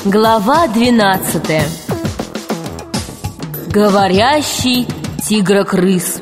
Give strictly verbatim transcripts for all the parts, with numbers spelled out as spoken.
Глава двенадцатая. Говорящий тигрокрыс.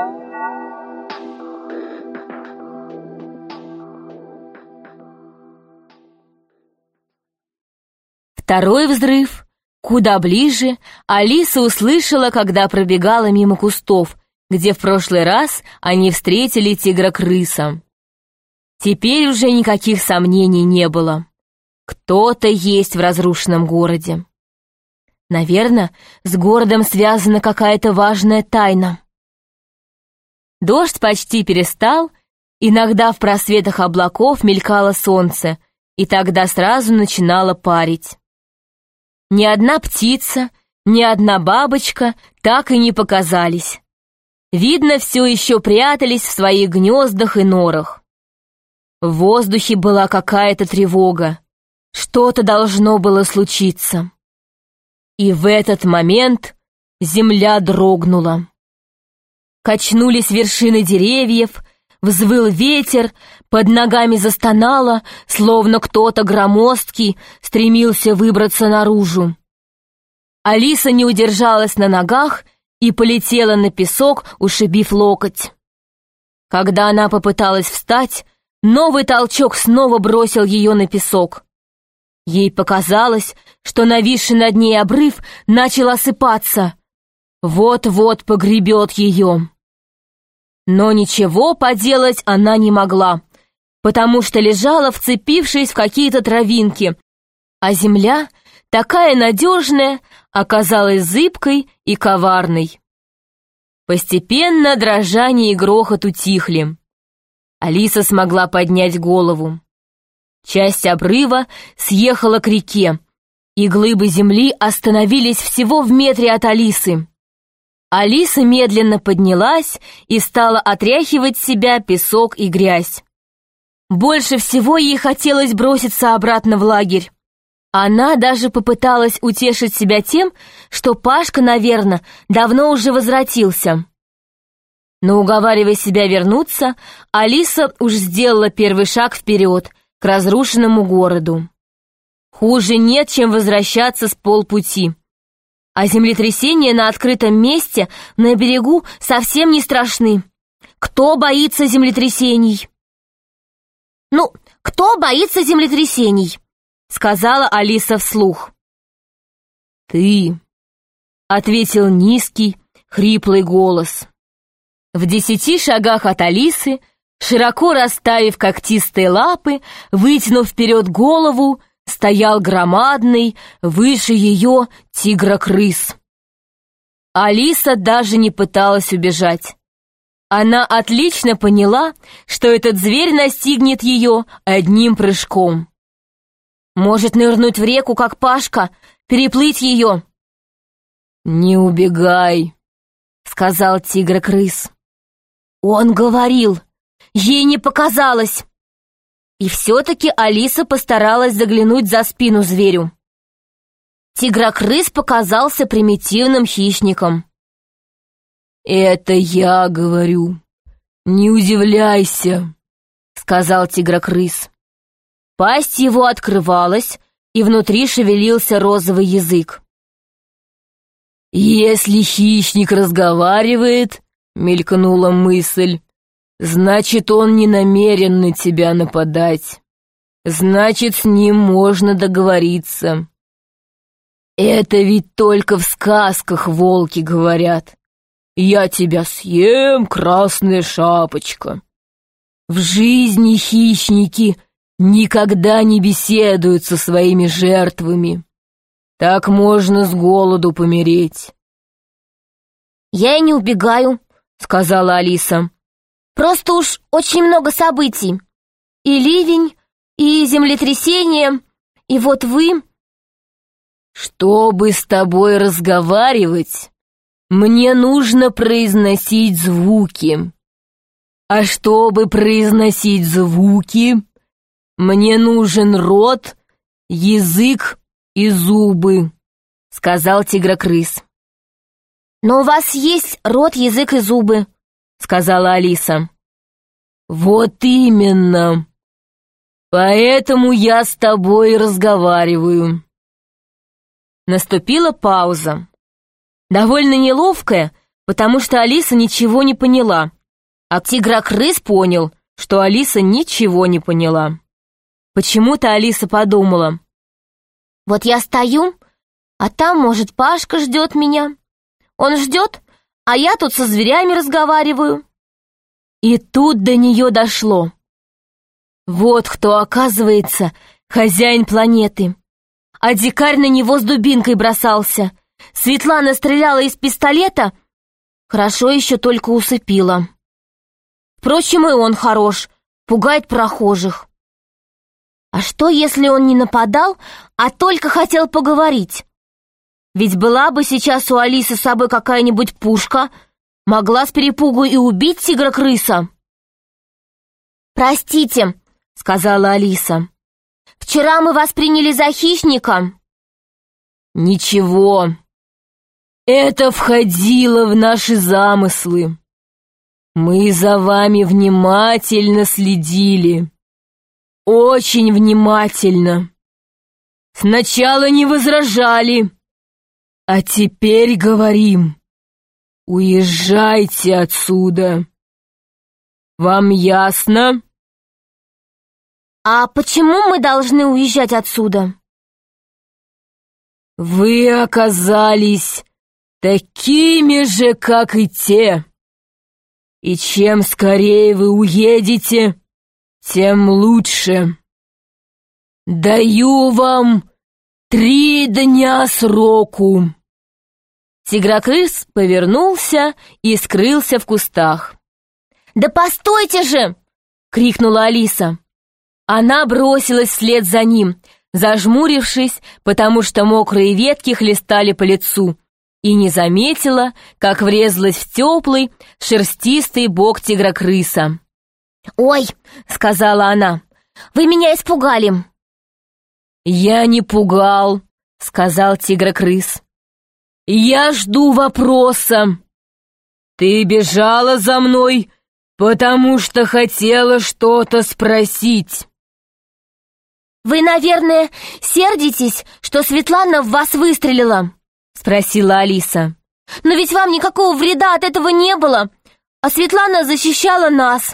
Второй взрыв, куда ближе, Алиса услышала, когда пробегала мимо кустов, где в прошлый раз они встретили тигра-крыса. Теперь уже никаких сомнений не было. Кто-то есть в разрушенном городе. Наверное, с городом связана какая-то важная тайна. Дождь почти перестал, иногда в просветах облаков мелькало солнце, и тогда сразу начинало парить. Ни одна птица, ни одна бабочка так и не показались. Видно, все еще прятались в своих гнездах и норах. В воздухе была какая-то тревога. Что-то должно было случиться. И в этот момент земля дрогнула. Качнулись вершины деревьев, взвыл ветер, под ногами застонало, словно кто-то громоздкий стремился выбраться наружу. Алиса не удержалась на ногах и полетела на песок, ушибив локоть. Когда она попыталась встать, новый толчок снова бросил ее на песок. Ей показалось, что нависший над ней обрыв начал осыпаться. Вот-вот погребет ее. Но ничего поделать она не могла, потому что лежала, вцепившись в какие-то травинки, а земля, такая надежная, оказалась зыбкой и коварной. Постепенно дрожание и грохот утихли. Алиса смогла поднять голову. Часть обрыва съехала к реке, и глыбы земли остановились всего в метре от Алисы. Алиса медленно поднялась и стала отряхивать с себя песок и грязь. Больше всего ей хотелось броситься обратно в лагерь. Она даже попыталась утешить себя тем, что Пашка, наверное, давно уже возвратился. Но, уговаривая себя вернуться, Алиса уж сделала первый шаг вперед, к разрушенному городу. Хуже нет, чем возвращаться с полпути. А землетрясения на открытом месте на берегу совсем не страшны. Кто боится землетрясений? «Ну, кто боится землетрясений?» — сказала Алиса вслух. «Ты», — ответил низкий, хриплый голос. В десяти шагах от Алисы, широко расставив когтистые лапы, вытянув вперед голову, стоял громадный, выше ее тигра-крыс. Алиса даже не пыталась убежать. Она отлично поняла, что этот зверь настигнет ее одним прыжком. Может нырнуть в реку, как Пашка, переплыть ее? «Не убегай», — сказал тигра-крыс. Он говорил. Ей не показалось. И все-таки Алиса постаралась заглянуть за спину зверю. Тигра-крыс показался примитивным хищником. «Это я говорю. Не удивляйся», — сказал тигра-крыс. Пасть его открывалась, и внутри шевелился розовый язык. «Если хищник разговаривает», — мелькнула мысль, «значит, он не намерен на тебя нападать. Значит, с ним можно договориться. Это ведь только в сказках волки говорят. Я тебя съем, красная шапочка. В жизни хищники никогда не беседуют со своими жертвами. Так можно с голоду помереть». «Я и не убегаю», — сказала Алиса. «Просто уж очень много событий. И ливень, и землетрясение, и вот вы...» «Чтобы с тобой разговаривать, мне нужно произносить звуки. А чтобы произносить звуки, мне нужен рот, язык и зубы», — сказал тигра-крыс. «Но у вас есть рот, язык и зубы», — сказала Алиса. «Вот именно. Поэтому я с тобой разговариваю. Наступила пауза. Довольно неловкая, потому что Алиса ничего не поняла, а тигрокрыс понял, что Алиса ничего не поняла. Почему-то Алиса подумала: вот я стою, а там, может, Пашка ждет меня. Он ждет, а я тут со зверями разговариваю. И тут до нее дошло. Вот кто, оказывается, хозяин планеты. А дикарь на него с дубинкой бросался. Светлана стреляла из пистолета, хорошо еще только усыпила. Впрочем, и он хорош, пугает прохожих. А что, если он не нападал, а только хотел поговорить? Ведь была бы сейчас у Алисы с собой какая-нибудь пушка, могла с перепугу и убить тигра-крыса. «Простите», — сказала Алиса, — «вчера мы вас приняли за хищника». «Ничего, это входило в наши замыслы. Мы за вами внимательно следили, очень внимательно. Сначала не возражали, а теперь говорим: уезжайте отсюда. Вам ясно?» «А почему мы должны уезжать отсюда?» «Вы оказались такими же, как и те. И чем скорее вы уедете, тем лучше. Даю вам три дня сроку». Тигрокрыс повернулся и скрылся в кустах. «Да постойте же!» — крикнула Алиса. Она бросилась вслед за ним, зажмурившись, потому что мокрые ветки хлестали по лицу, и не заметила, как врезалась в теплый, шерстистый бок тигрокрыса. «Ой!» — сказала она. «Вы меня испугали!» «Я не пугал», — сказал тигрокрыс. «Я жду вопроса. Ты бежала за мной, потому что хотела что-то спросить». «Вы, наверное, сердитесь, что Светлана в вас выстрелила?» — спросила Алиса. «Но ведь вам никакого вреда от этого не было, а Светлана защищала нас».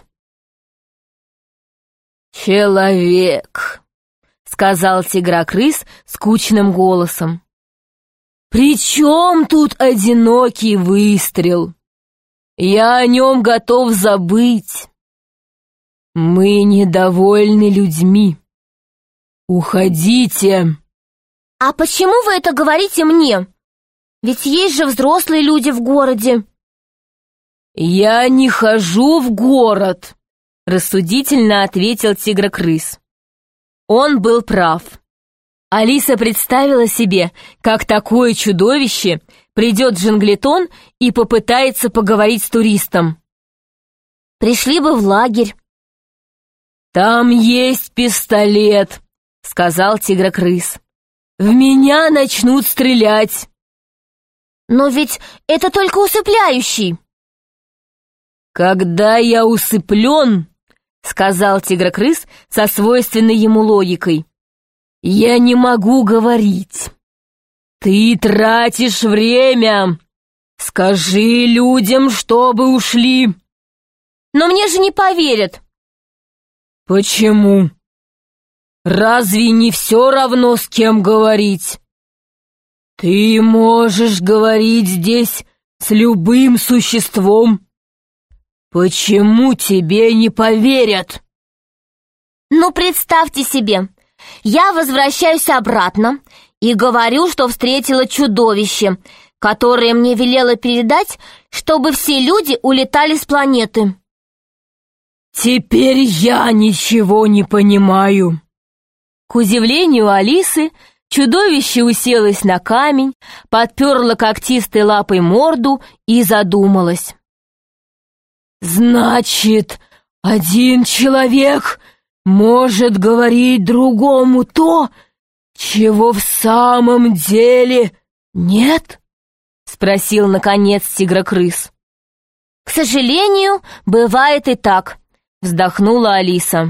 «Человек», — сказал тигрокрыс скучным голосом. «При чем тут одинокий выстрел? Я о нем готов забыть. Мы недовольны людьми. Уходите». «А почему вы это говорите мне? Ведь есть же взрослые люди в городе». «Я не хожу в город», — рассудительно ответил тигрокрыс. Он был прав. Алиса представила себе, как такое чудовище придет в Джанглитон и попытается поговорить с туристом. «Пришли бы в лагерь». «Там есть пистолет», — сказал тигрокрыс. «В меня начнут стрелять». «Но ведь это только усыпляющий». «Когда я усыплен», — сказал тигрокрыс со свойственной ему логикой, — «я не могу говорить. Ты тратишь время. Скажи людям, чтобы ушли». «Но мне же не поверят». «Почему? Разве не все равно, с кем говорить? Ты можешь говорить здесь с любым существом. Почему тебе не поверят?» «Ну, представьте себе, я возвращаюсь обратно и говорю, что встретила чудовище, которое мне велело передать, чтобы все люди улетали с планеты». «Теперь я ничего не понимаю». К удивлению Алисы, чудовище уселось на камень, подперло когтистой лапой морду и задумалось. «Значит, один человек может говорить другому то, чего в самом деле нет?» — спросил, наконец, тигрокрыс. «К сожалению, бывает и так», — вздохнула Алиса.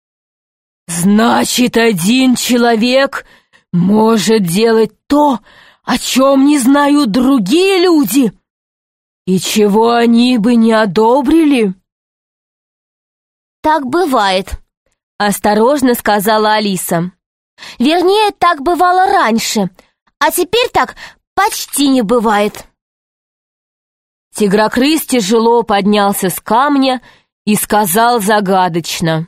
«Значит, один человек может делать то, о чем не знают другие люди и чего они бы не одобрили?» «Так бывает», — осторожно сказала Алиса. «Вернее, так бывало раньше, а теперь так почти не бывает». Тигрокрыс тяжело поднялся с камня и сказал загадочно: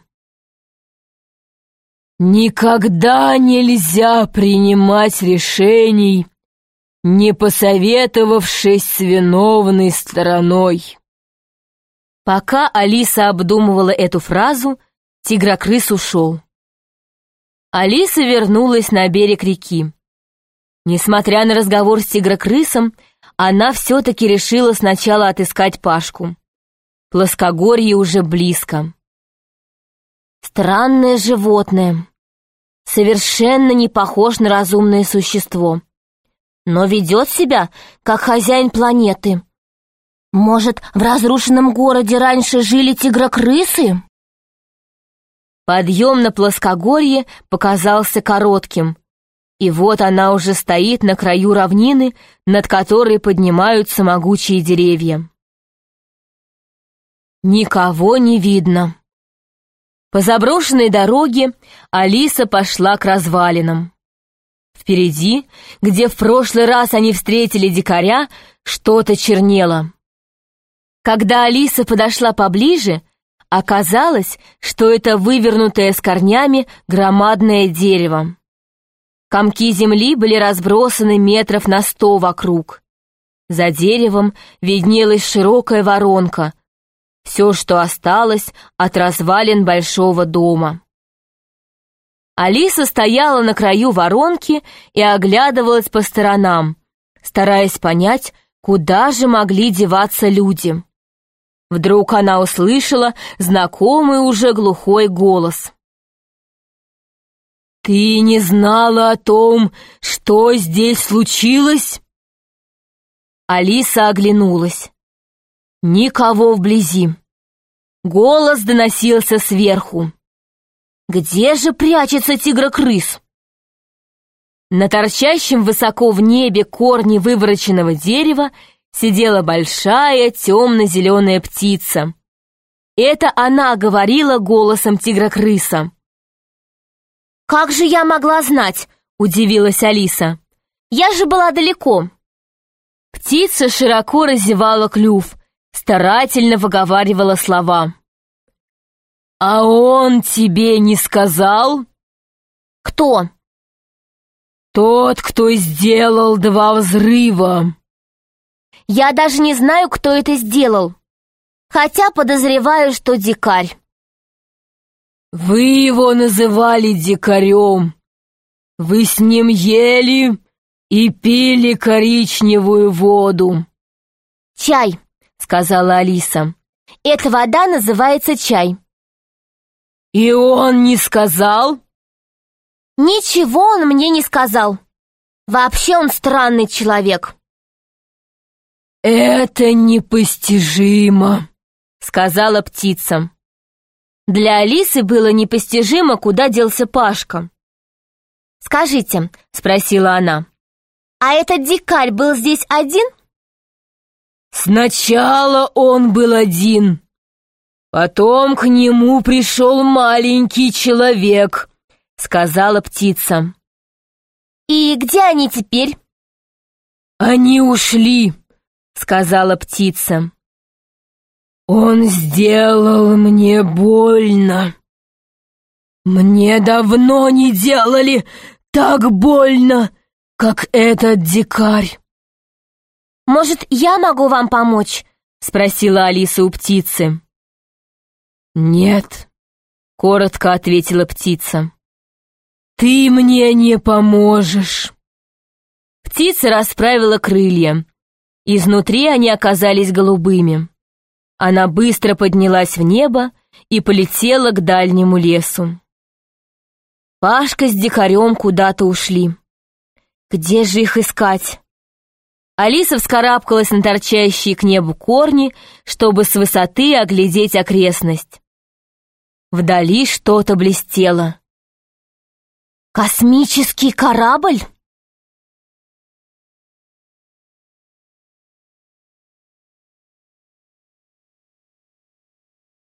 «Никогда нельзя принимать решений, не посоветовавшись с виновной стороной». Пока Алиса обдумывала эту фразу, тигрокрыс ушел. Алиса вернулась на берег реки. Несмотря на разговор с тигрокрысом, она все-таки решила сначала отыскать Пашку. Плоскогорье уже близко. Странное животное. Совершенно не похож на разумное существо. Но ведет себя, как хозяин планеты. Может, в разрушенном городе раньше жили тигрокрысы? Подъем на плоскогорье показался коротким, и вот она уже стоит на краю равнины, над которой поднимаются могучие деревья. Никого не видно. По заброшенной дороге Алиса пошла к развалинам. Впереди, где в прошлый раз они встретили дикаря, что-то чернело. Когда Алиса подошла поближе, оказалось, что это вывернутое с корнями громадное дерево. Комки земли были разбросаны метров на сто вокруг. За деревом виднелась широкая воронка, все, что осталось от развалин большого дома. Алиса стояла на краю воронки и оглядывалась по сторонам, стараясь понять, куда же могли деваться люди. Вдруг она услышала знакомый уже глухой голос. «Ты не знала о том, что здесь случилось?» Алиса оглянулась. Никого вблизи. Голос доносился сверху. «Где же прячется тигрокрыс?» На торчащем высоко в небе корне вывороченного дерева сидела большая темно-зеленая птица. Это она говорила голосом тигрокрыса. «Как же я могла знать?» — удивилась Алиса. «Я же была далеко». Птица широко разевала клюв, старательно выговаривала слова. «А он тебе не сказал?» «Кто?» «Тот, кто сделал два взрыва». «Я даже не знаю, кто это сделал, хотя подозреваю, что дикарь». «Вы его называли дикарем. Вы с ним ели и пили коричневую воду». «Чай», — сказала Алиса. «Эта вода называется чай». «И он не сказал?» «Ничего он мне не сказал. Вообще он странный человек». «Это непостижимо», — сказала птица. Для Алисы было непостижимо, куда делся Пашка. «Скажите», — спросила она, — «а этот дикарь был здесь один?» «Сначала он был один. Потом к нему пришел маленький человек», — сказала птица. «И где они теперь?» «Они ушли», — сказала птица. «Он сделал мне больно. Мне давно не делали так больно, как этот дикарь». «Может, я могу вам помочь?» — спросила Алиса у птицы. «Нет», — коротко ответила птица. «Ты мне не поможешь». Птица расправила крылья. Изнутри они оказались голубыми. Она быстро поднялась в небо и полетела к дальнему лесу. Пашка с дикарем куда-то ушли. Где же их искать? Алиса вскарабкалась на торчащие к небу корни, чтобы с высоты оглядеть окрестность. Вдали что-то блестело. «Космический корабль?»